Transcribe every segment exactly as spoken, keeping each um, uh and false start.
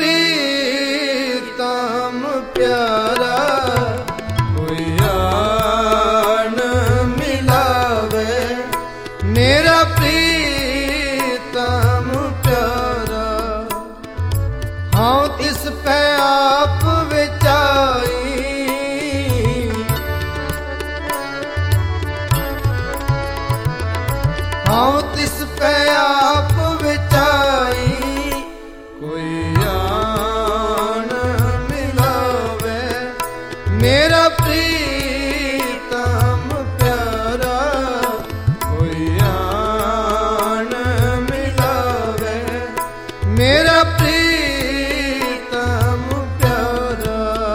प्रीतम प्यारा कोई आन मिलावे, मेरा प्रीतम प्यारा। हाँ तिस पे आप विचाई, हाँ तिस पे आप विचाई, कोई आन मिलावे, मेरा प्रीतम प्यारा कोई आन मिलावे, मेरा प्रीतम प्यारा।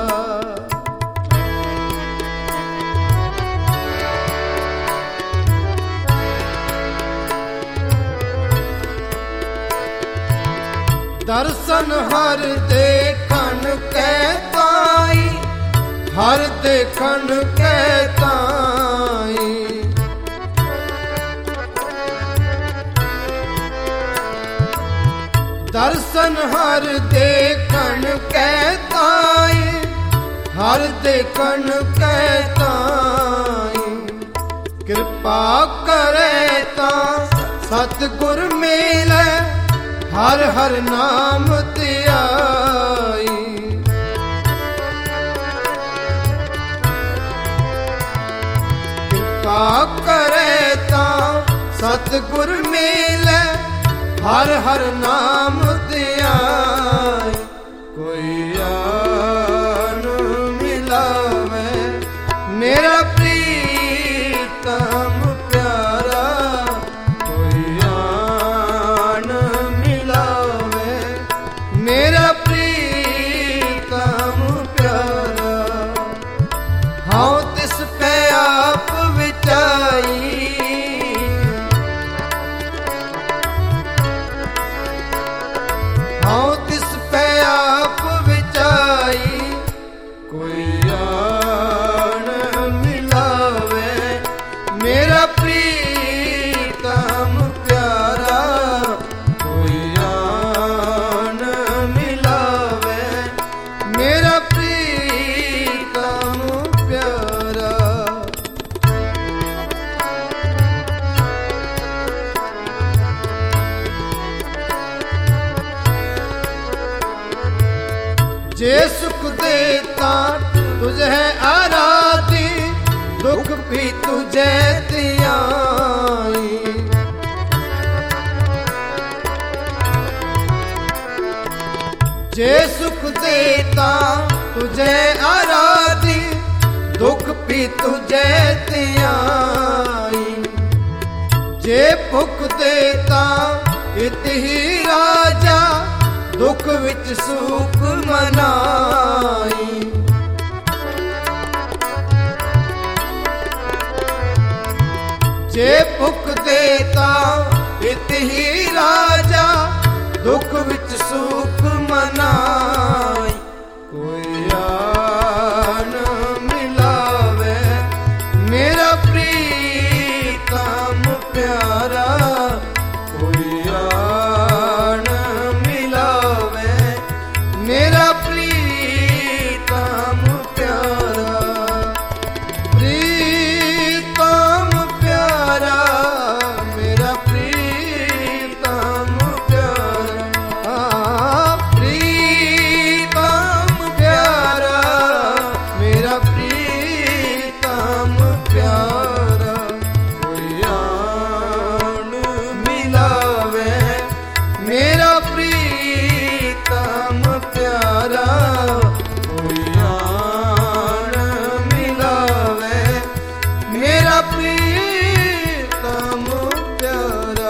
दर्शन हर देखन के ताई, हर देखन के ताई, दर्शन हर देखन के ताई, हर देखन के ताई। कृपा करे ता सतगुर मिले, हर हर नाम धियाई। कृपा करे ता सतगुर मिले, हर हर नाम धियाई, कोई आन मिलावे, मेरा प्रीतम प्यारा कोई आन मिलावे, मेरा प्रीतम प्यारा। हाँ तिस पे आप विचाई, हाँ तिस पे आप विचाई, कोई आन मिलावे, मेरा प्रीतम प्यारा कोई आन मिलावे, मेरा प्रीतम प्यारा। जे सुख देता तुझे आराधी, दुख भी तुझे दियाई। जे सुख देता तुझे आराधी, दुख भी तुझे दियाई। जे भुख देता इत ही राजा, दुख विच सुख मनाई। जे भुख देता इत ही राजा, दुख विच सुख मनाई, कोई आन मिलावे, मेरा प्रीतम प्यारा कोई आन मिलावे, मेरा प्रीतम प्यारा। प्रीतम प्यारा मेरा प्रीतम प्यारा, प्रीतम प्यारा मेरा प्रीतम प्यारा, कोई आन मिलावे, मेरा प्रीतम प्यारा कोई आन मिलावे, मेरा प्रीतम प्यारा।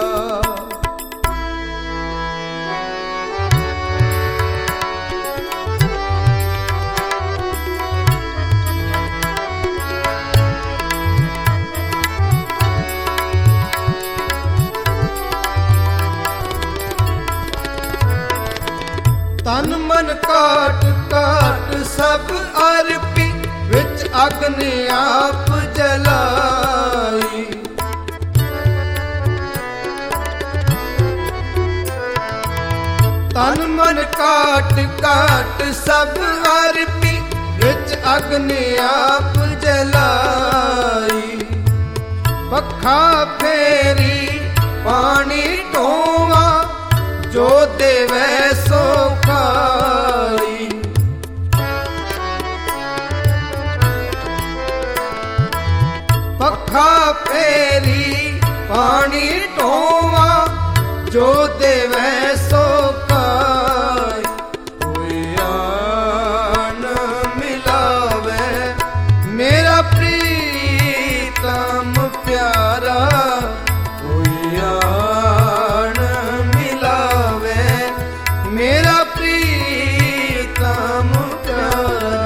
तन मन काट काट सब अर्पी, विच अग्नि आप जलाई। ਤਨ ਮਨ ਕਾਟ ਕਾਟ ਸਭ ਅਰਪੀ, ਵਿੱਚ ਅਗਨ ਆਪ ਜਲਾਈ। ਪੱਖਾ ਫੇਰੀ ਪਾਣੀ ਢੋਵਾ, ਜੋ ਦੇਵੈ ਸੋ ਖਾਈ। ਪੱਖਾ ਫੇਰੀ ਪਾਣੀ ਢੋਵਾ, ਜੋ ਦੇਵੈ ਸੋ ਖਾਈ। ਕੋਈ ਆਨ ਮਿਲਾਵੇ ਮੇਰਾ ਪ੍ਰੀਤਮ ਪਿਆਰਾ, ਕੋਈ ਆਨ ਮਿਲਾਵੇ ਮੇਰਾ ਪ੍ਰੀਤਮ ਪਿਆਰਾ।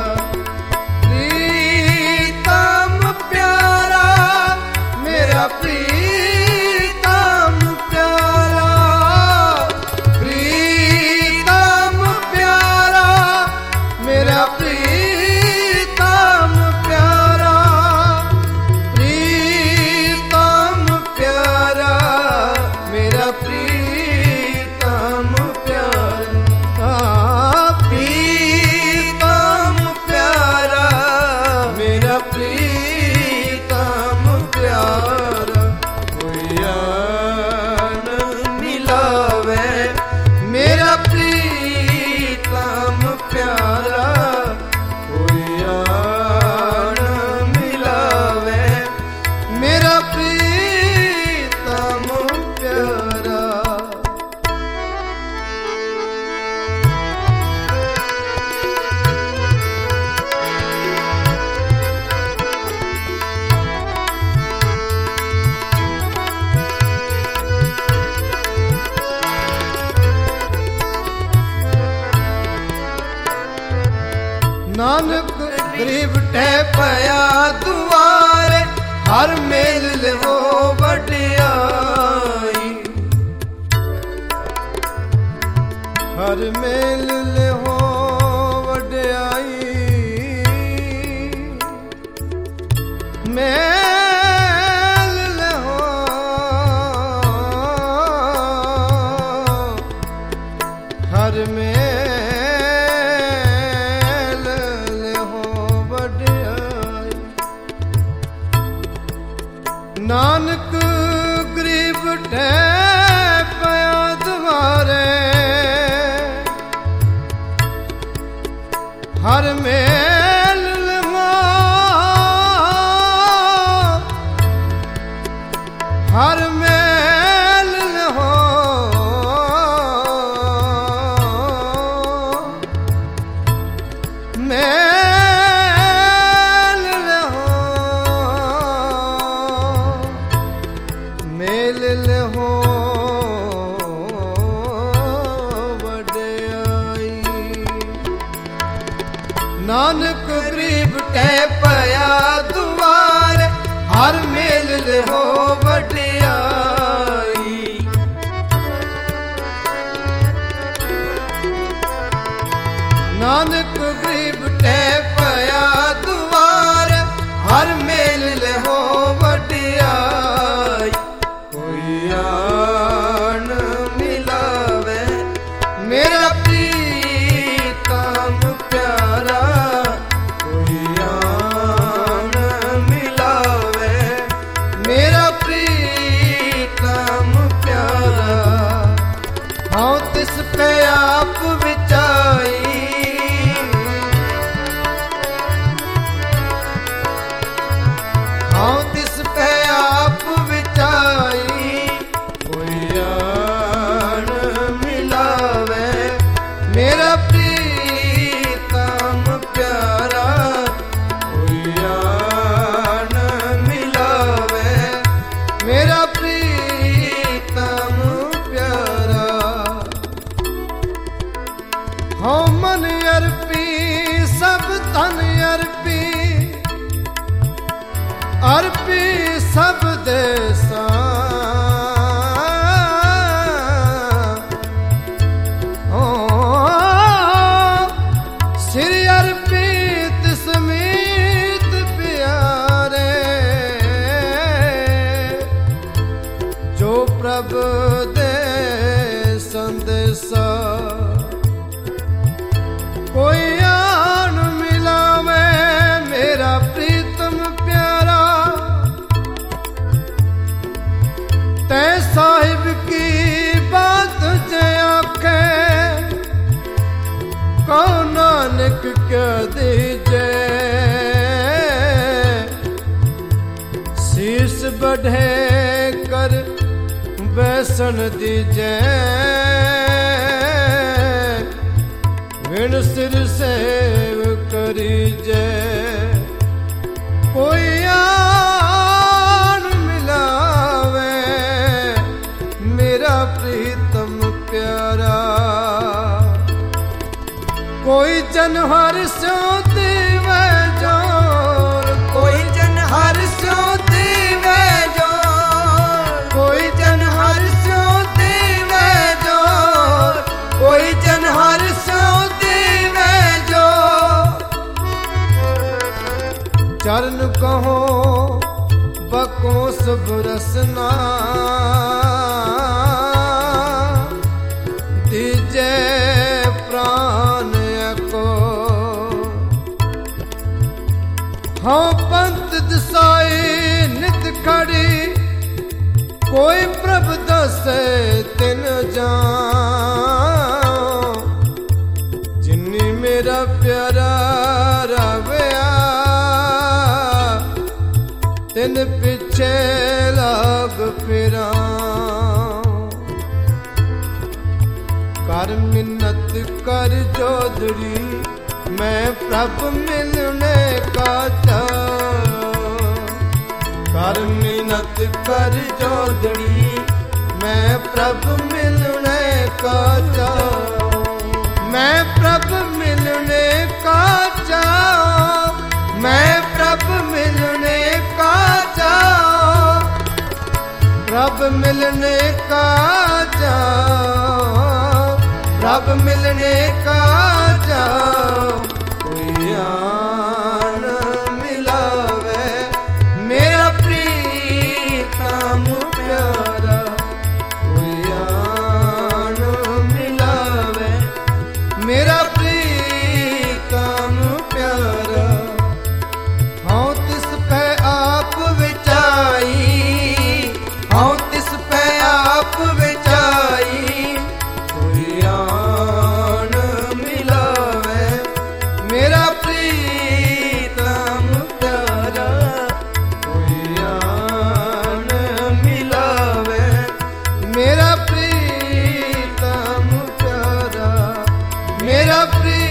ਪ੍ਰੀਤਮ ਪਿਆਰਾ ਮੇਰਾ ਪ੍ਰੀਤਮ ਪਿਆਰਾ, ਪ੍ਰੀਤਮ ਪਿਆਰਾ ਮੇਰਾ ਪ੍ਰੀਤਮ ਪਿਆਰਾ, ਪ੍ਰੀਤਮ ਪਿਆਰਾ ਮੇਰਾ ਪ੍ਰੀਤਮ ਪਿਆਰਾ, ਪ੍ਰੀਤਮ ਪਿਆਰਾ ਮੇਰਾ ਪ੍ਰੀਤਮ ਪਿਆਰਾ। ਕੋਈ ਆਨ ਮਿਲਾਵੇ ਮੇਰਾ ਪ੍ਰੀਤਮ ਪਿਆਰਾ, ਕੋਈ ਆਨ ਮਿਲਾਵੇ ਮੇਰਾ ਪ੍ਰੀਤਮ ਪਿਆਰਾ। ਨਾਨਕ ਗਰੀਬ ਟਹਿ ਪਿਆ ਦੁਆਰੇ, ਹਰ ਮੇਲ ਲਿਵੋ ਵਡਿਆਈ। ਹਰ ਮੇਲ ਲਿਵੋ ਵਡਿਆਈ, ਮੇਲ ਲਿਵੋ ਹਰ ਮੇਲ ਨਾਨਕ ਗਰੀਬ ਟਹਿ ਪਿਆ ਦੁਆਰੇ, ਹਰ ਮੇਲ ਲਵਾ ਹਰ ਮੇਲ ਲਹੋ ਮੇਲ ਲਹੋ ਮੇਲ ਲਹੋ ਵਡਿਆਈ। ਨਾਨਕ ਗਰੀਬ ਟਹਿ ਪਿਆ ਦੁਆਰੇ, ਹਰ ਮੇਲ ਲਹੋ ਵਡਿਆਈ। ਨਾਨਕ ਗਰੀਬ ਟਹਿ ਪਿਆ ਦੁਆਰੇ, ਹਰ ਮੇਲ ਲਹੋ ਵਡਿਆਈ। ਕੋਈ ਆਨ ਮਿਲਾਵੇ ਮੇਰਾ ਪ੍ਰੀਤਮ ਪਿਆਰਾ, ਕੋਈ ਆਨ ਮਿਲਾਵੇ ਮੇਰਾ ਪ੍ਰੀਤਮ ਪਿਆਰਾ। ਹਉ ਤਿਸ ਪੈ ਆਪ ਵਿਚਾਈ, ਹਉ ਤਿਸ ਪੈ ਆਪ ਵਿਚਾਈ। ਕੋਈ ਆਨ ਮਿਲਾਵੇ ਮੇਰਾ ਪ੍ਰੀਤਮ ਪਿਆਰਾ, ਕੋਈ ਆਨ ਮਿਲਾਵੇ ਮੇਰਾ ਪ੍ਰੀਤਮ ਪਿਆਰਾ। ਹਉ ਮਨ ਅਰਪੀ ਸਭ ਤਨ ਅਰਪੀ, ਅਰਪੀ ਸਭ ਦੇਸਾਂ। ਸ੍ਰੀ ਅਰਪੀ ਤਿਸ ਮੀਤ ਪਿਆਰੇ, ਜੋ ਪ੍ਰਭ ਦੇ ਸੰਦੇਸਾ। सा। कोई आन मिलावे मेरा प्रीतम प्यारा, तै साहिब की बात जे आखे, कौन नानक क्या दीजे। शीश बढ़े कर बैसन दीजे, विण सिर सेव करीजे। कोई आन मिलावे मेरा प्रीतम प्यारा, कोई जन हर स्यो दीवे जोर, कोई जन हर स्यो दीवे जोर, कोई जन हर स्यो दीवे जोर, कोई जन हर स्यो दीवे जोर। चरण कहो बकोस बरसना, दीजे प्राण को। हाँ पंत दिसाई नित खड़ी, कोई प्रभ दसे तिन जान। जिन्नी मेरा प्यारा रवया, तिन पिछे लाग फिरा। कर मिन्नत कर जोदड़ी, मैं प्रभ मिलने का चाह। कर मिन्नत कर जोदड़ी, मैं प्रभ मिलने का चाह। मैं प्रभ मिलने का चाह, मैं प्रभ मिलने का चाह। प्रभ मिलने का चाह, प्रभ मिलने का चाह। कोई आन मिलावे मेरा प्रीतम प्यारा, कोई आन मिलावे मेरा प्रीतम प्यारा। हाँ तिस पे आप विचाई, हाँ तिस पे आप विचाई। कोई आन मिलावे मेरा प्रीतम प्यारा, कोई आन मिलावे मेरा प्रीतम प्यारा, मेरा प्रीतम